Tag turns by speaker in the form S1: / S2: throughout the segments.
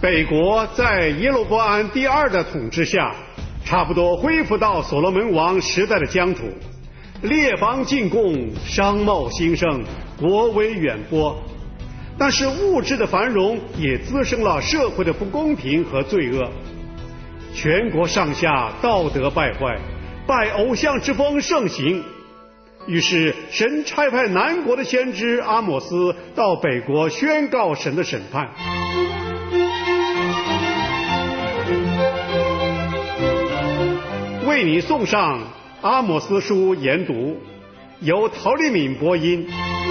S1: 北国在耶罗波安第二的统治下，差不多恢复到所罗门王时代的疆土，列邦进贡，商贸兴盛，国威远播。但是物质的繁荣也滋生了社会的不公平和罪恶，全国上下道德败坏，拜偶像之风盛行。于是神差派南国的先知阿摩斯到北国宣告神的审判。为你送上阿摩斯书研读，由陶丽敏播音。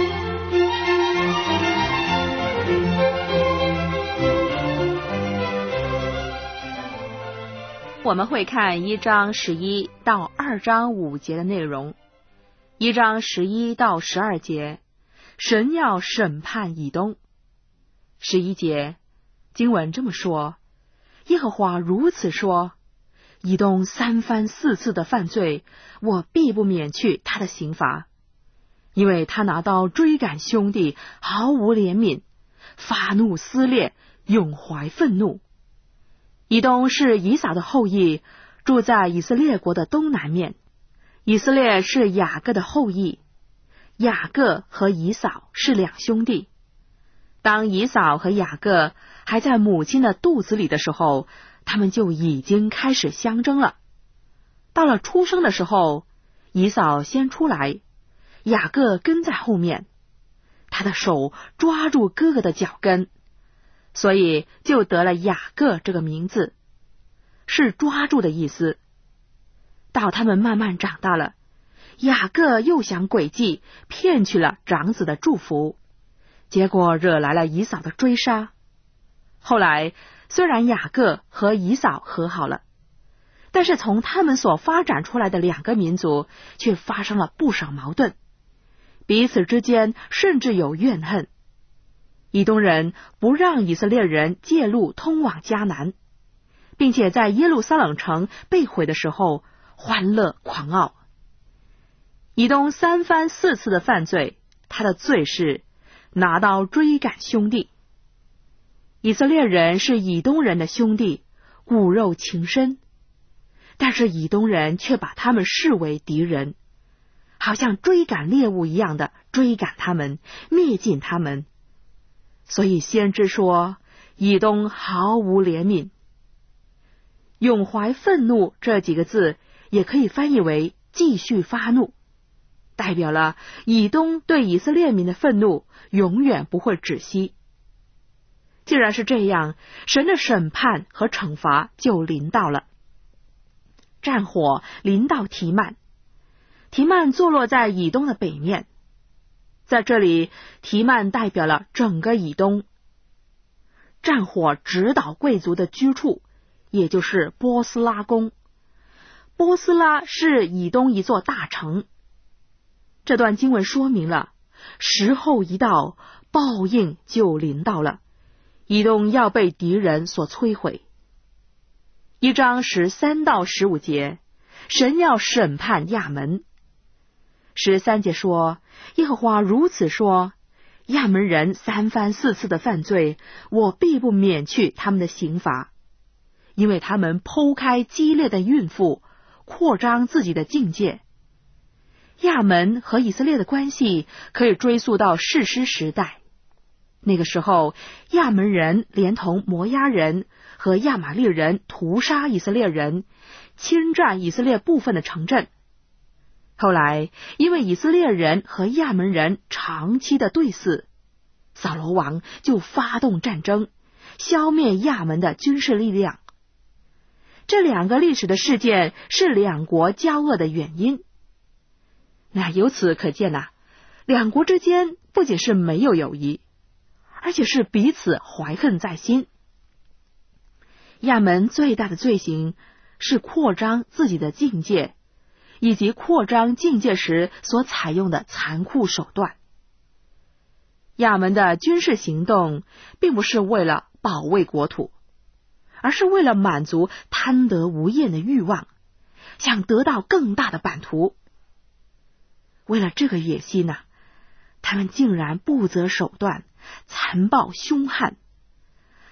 S2: 我们会看1章11到2章5节的内容。1章11到12节，神要审判以东。11节，经文这么说：耶和华如此说，以东3番4次的犯罪，我必不免去他的刑罚，因为他拿刀追赶兄弟，毫无怜悯，发怒撕裂，永怀愤怒。以东是以扫的后裔，住在以色列国的东南面。以色列是雅各的后裔，雅各和以扫是两兄弟。当以扫和雅各还在母亲的肚子里的时候，他们就已经开始相争了。到了出生的时候，以扫先出来，雅各跟在后面，他的手抓住哥哥的脚跟，所以就得了雅各这个名字，是抓住的意思。到他们慢慢长大了，雅各又想诡计，骗去了长子的祝福，结果惹来了以扫的追杀。后来虽然雅各和以扫和好了，但是从他们所发展出来的两个民族却发生了不少矛盾，彼此之间甚至有怨恨。以东人不让以色列人借路通往迦南，并且在耶路撒冷城被毁的时候欢乐狂傲。以东3番4次的犯罪，他的罪是拿刀追赶兄弟。以色列人是以东人的兄弟，骨肉情深，但是以东人却把他们视为敌人，好像追赶猎物一样的追赶他们，灭尽他们。所以先知说，以东毫无怜悯。永怀愤怒这几个字也可以翻译为继续发怒，代表了以东对以色列民的愤怒永远不会止息。既然是这样，神的审判和惩罚就临到了。战火临到提曼，提曼坐落在以东的北面，在这里提曼代表了整个以东。战火直捣贵族的居处，也就是波斯拉宫。波斯拉是以东一座大城。这段经文说明了，时候一到，报应就临到了，以东要被敌人所摧毁。1章13到15节，神要审判亚门。13节说，耶和华如此说，亚门人3番4次的犯罪，我必不免去他们的刑罚，因为他们剖开激烈的孕妇，扩张自己的境界。亚门和以色列的关系可以追溯到士师时代，那个时候亚门人连同摩押人和亚玛力人屠杀以色列人，侵占以色列部分的城镇。后来因为以色列人和亚门人长期的对峙，扫罗王就发动战争，消灭亚门的军事力量。这两个历史的事件是两国交恶的原因。那由此可见两国之间不仅是没有友谊，而且是彼此怀恨在心。亚门最大的罪行是扩张自己的境界，以及扩张境界时所采用的残酷手段。亚门的军事行动并不是为了保卫国土，而是为了满足贪得无厌的欲望，想得到更大的版图。为了这个野心他们竟然不择手段，残暴凶悍。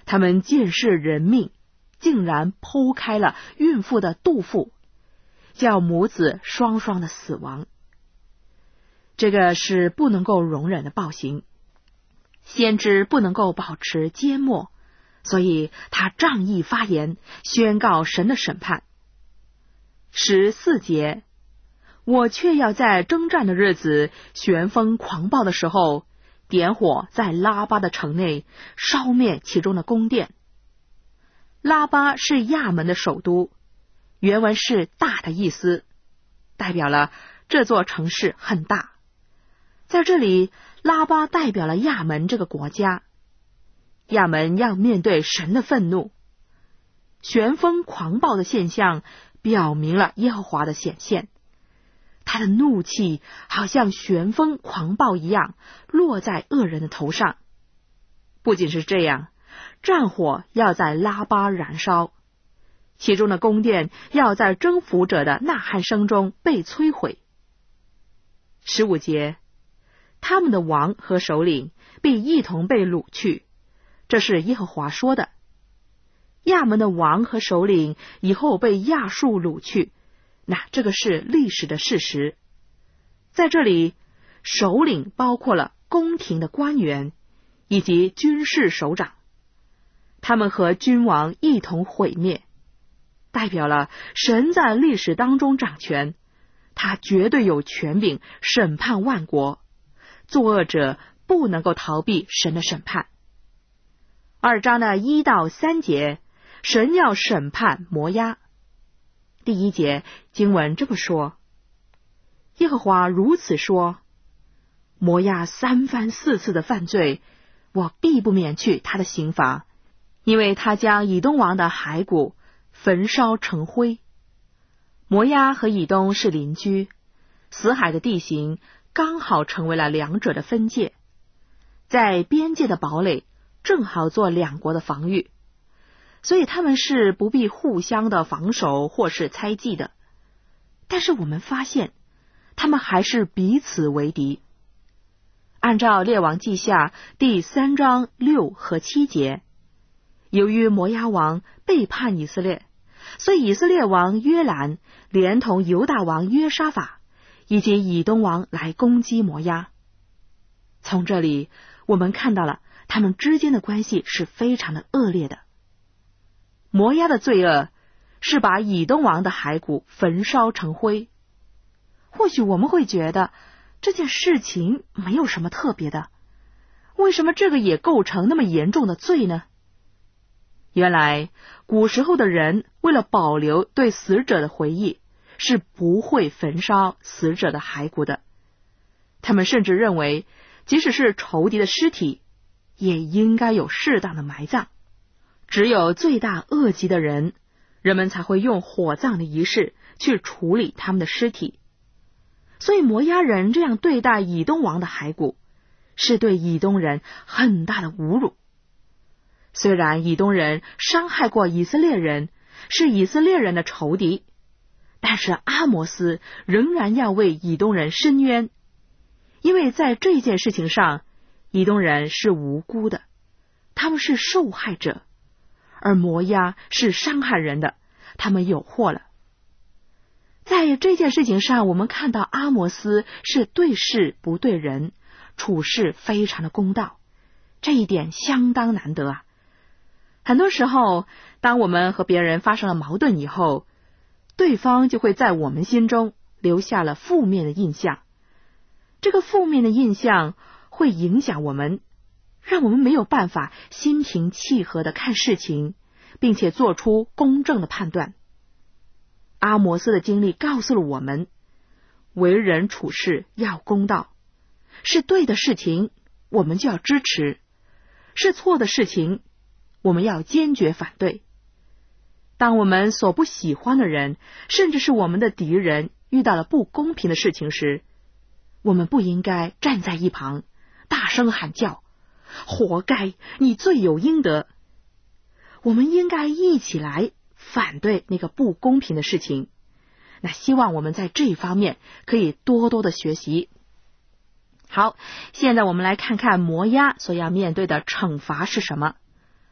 S2: 他们见视人命，竟然剖开了孕妇的肚腹，叫母子双双的死亡。这个是不能够容忍的暴行。先知不能够保持缄默，所以他仗义发言，宣告神的审判。14节，我却要在征战的日子，旋风狂暴的时候，点火在拉巴的城内，烧灭其中的宫殿。拉巴是亚门的首都，原文是大的意思，代表了这座城市很大。在这里，拉巴代表了亚门这个国家。亚门要面对神的愤怒，旋风狂暴的现象表明了耶和华的显现，他的怒气好像旋风狂暴一样落在恶人的头上。不仅是这样，战火要在拉巴燃烧，其中的宫殿要在征服者的呐喊声中被摧毁。15节，他们的王和首领必一同被掳去，这是耶和华说的。亚门的王和首领以后被亚述掳去，那这个是历史的事实。在这里，首领包括了宫廷的官员以及军事首长，他们和君王一同毁灭，代表了神在历史当中掌权，他绝对有权柄审判万国，作恶者不能够逃避神的审判。2章的1到3节，神要审判摩押。第1节经文这么说，耶和华如此说，摩押3番4次的犯罪，我必不免去他的刑罚，因为他将以东王的骸骨焚烧成灰。摩押和以东是邻居，死海的地形刚好成为了两者的分界，在边界的堡垒正好做两国的防御，所以他们是不必互相的防守或是猜忌的。但是我们发现他们还是彼此为敌。按照列王记下第3章6和7节，由于摩押王背叛以色列，所以以色列王约兰连同犹大王约沙法以及以东王来攻击摩押。从这里我们看到了他们之间的关系是非常的恶劣的。摩押的罪恶是把以东王的骸骨焚烧成灰。或许我们会觉得这件事情没有什么特别的，为什么这个也构成那么严重的罪呢？原来古时候的人为了保留对死者的回忆，是不会焚烧死者的骸骨的。他们甚至认为即使是仇敌的尸体也应该有适当的埋葬，只有罪大恶极的人，人们才会用火葬的仪式去处理他们的尸体。所以摩押人这样对待以东王的骸骨，是对以东人很大的侮辱。虽然以东人伤害过以色列人，是以色列人的仇敌，但是阿摩斯仍然要为以东人伸冤，因为在这件事情上，以东人是无辜的，他们是受害者，而摩押是伤害人的，他们有祸了。在这件事情上，我们看到阿摩斯是对事不对人，处事非常的公道，这一点相当难得啊。很多时候，当我们和别人发生了矛盾以后，对方就会在我们心中留下了负面的印象。这个负面的印象会影响我们，让我们没有办法心平气和的看事情，并且做出公正的判断。阿摩斯的经历告诉了我们，为人处事要公道，是对的事情我们就要支持，是错的事情我们要坚决反对。当我们所不喜欢的人，甚至是我们的敌人遇到了不公平的事情时，我们不应该站在一旁大声喊叫，活该，你罪有应得。我们应该一起来反对那个不公平的事情。那希望我们在这一方面可以多多的学习。好，现在我们来看看摩押所要面对的惩罚是什么。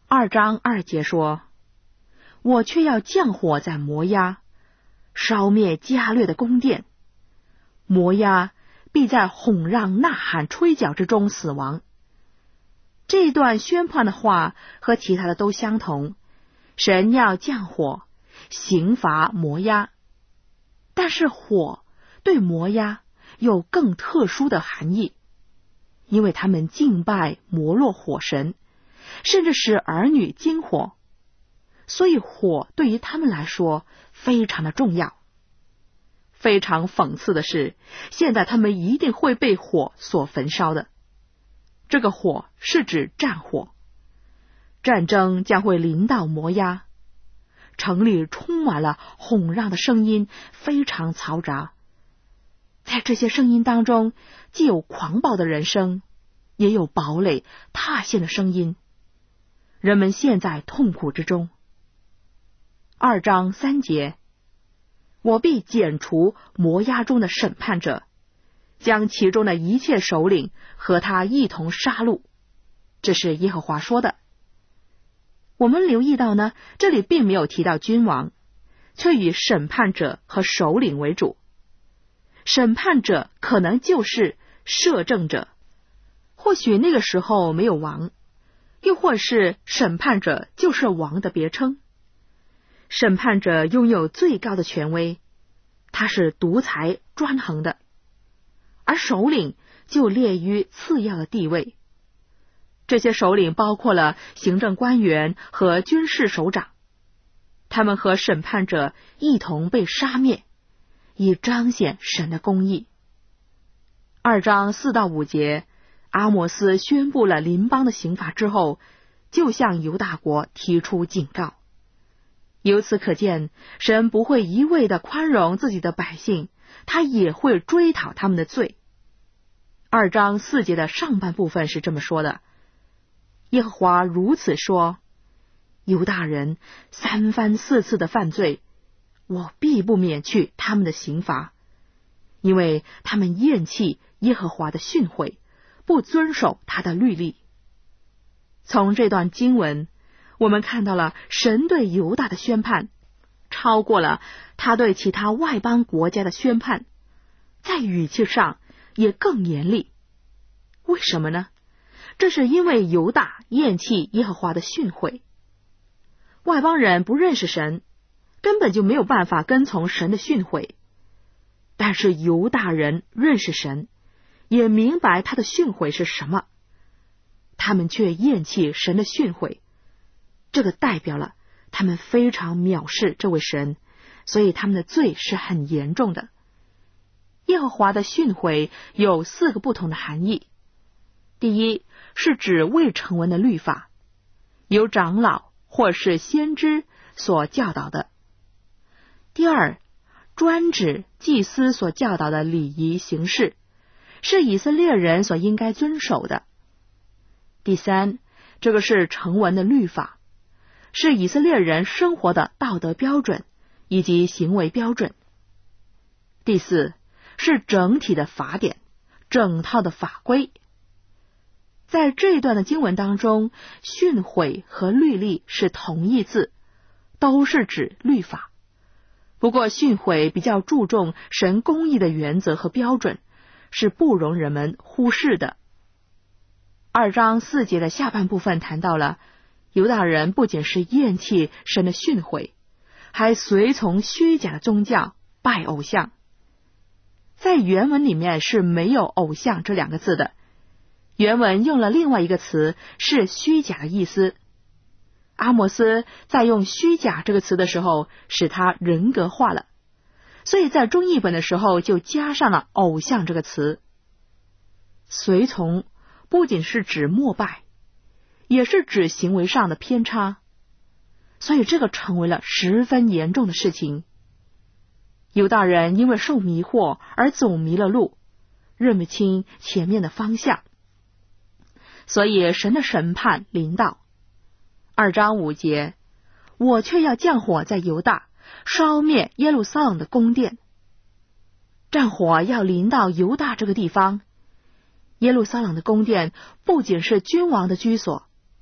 S2: 2章2节说，我却要降火在摩押，烧灭加略的宫殿，摩押必在哄让、呐喊、吹角之中死亡。这段宣判的话和其他的都相同，神要降火刑罚摩押，但是火对摩押有更特殊的含义，因为他们敬拜摩洛火神，甚至使儿女经火，所以火对于他们来说非常的重要。非常讽刺的是，现在他们一定会被火所焚烧的。这个火是指战火，战争将会临到摩押，城里充满了哄让的声音，非常嘈杂。在这些声音当中，既有狂暴的人声，也有堡垒塌陷的声音。人们陷在痛苦之中。2章3节，我必剪除摩押中的审判者，将其中的一切首领和他一同杀戮。这是耶和华说的。我们留意到呢，这里并没有提到君王，却以审判者和首领为主。审判者可能就是摄政者，或许那个时候没有王，又或是审判者就是王的别称。审判者拥有最高的权威，他是独裁专横的，而首领就列于次要的地位。这些首领包括了行政官员和军事首长，他们和审判者一同被杀灭，以彰显神的公义。2章4到5节，阿摩斯宣布了邻邦的刑罚之后，就向犹大国提出警告。由此可见，神不会一味地宽容自己的百姓，他也会追讨他们的罪。2章4节的上半部分是这么说的：耶和华如此说，犹大人3番4次的犯罪，我必不免去他们的刑罚，因为他们厌弃耶和华的训诲，不遵守他的律例。从这段经文，我们看到了神对犹大的宣判超过了他对其他外邦国家的宣判，在语气上也更严厉。为什么呢？这是因为犹大厌弃耶和华的训诲。外邦人不认识神，根本就没有办法跟从神的训诲，但是犹大人认识神，也明白他的训诲是什么，他们却厌弃神的训诲，这个代表了他们非常藐视这位神，所以他们的罪是很严重的。耶和华的训诲有4个不同的含义。第一，是指未成文的律法，由长老或是先知所教导的。第二，专指祭司所教导的礼仪形式，是以色列人所应该遵守的。第三，这个是成文的律法，是以色列人生活的道德标准以及行为标准。第四，是整体的法典，整套的法规。在这一段的经文当中，训诲和律例是同义字，都是指律法。不过训诲比较注重神公义的原则和标准，是不容人们忽视的。2章4节的下半部分谈到了犹大人不仅是厌弃神的训诲，还随从虚假的宗教，拜偶像。在原文里面是没有偶像这2个字的，原文用了另外一个词，是虚假的意思。阿摩斯在用虚假这个词的时候，使它人格化了，所以在中译本的时候就加上了偶像这个词。随从不仅是指膜拜，也是指行为上的偏差，所以这个成为了十分严重的事情。犹大人因为受迷惑而走迷了路，认不清前面的方向，所以神的审判临到。2章5节，我却要降火在犹大，烧灭耶路撒冷的宫殿。战火要临到犹大这个地方。耶路撒冷的宫殿不仅是君王的居所，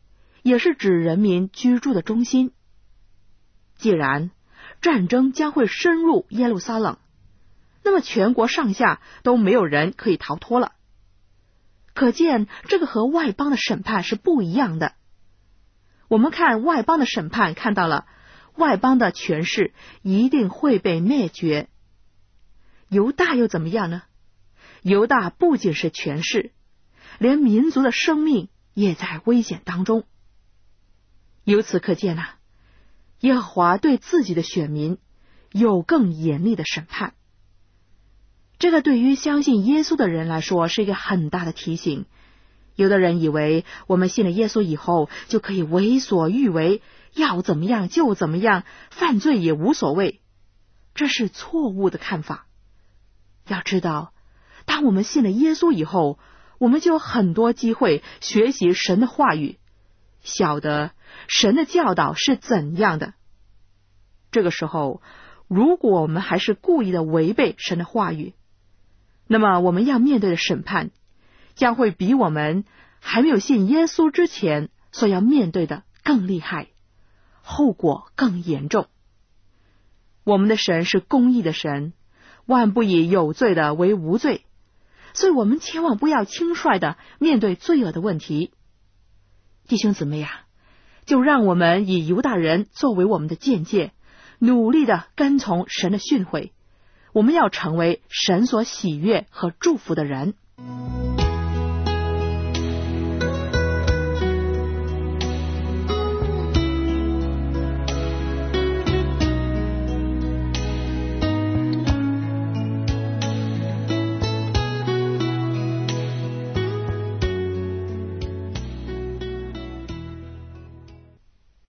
S2: 也是指人民居住的中心。既然战争将会深入耶路撒冷，那么全国上下都没有人可以逃脱了。可见这个和外邦的审判是不一样的。我们看外邦的审判，看到了外邦的权势一定会被灭绝。犹大又怎么样呢？犹大不仅是权势，连民族的生命也在危险当中。由此可见啊，耶和华对自己的选民有更严厉的审判。这个对于相信耶稣的人来说是一个很大的提醒。有的人以为我们信了耶稣以后就可以为所欲为，要怎么样就怎么样，犯罪也无所谓。这是错误的看法。要知道，当我们信了耶稣以后，我们就有很多机会学习神的话语，晓得神的教导是怎样的。这个时候，如果我们还是故意的违背神的话语，那么我们要面对的审判将会比我们还没有信耶稣之前所要面对的更厉害，后果更严重。我们的神是公义的神，万不以有罪的为无罪，所以我们千万不要轻率的面对罪恶的问题。弟兄姊妹呀，就让我们以犹大人作为我们的鉴戒，努力的跟从神的训诲，我们要成为神所喜悦和祝福的人。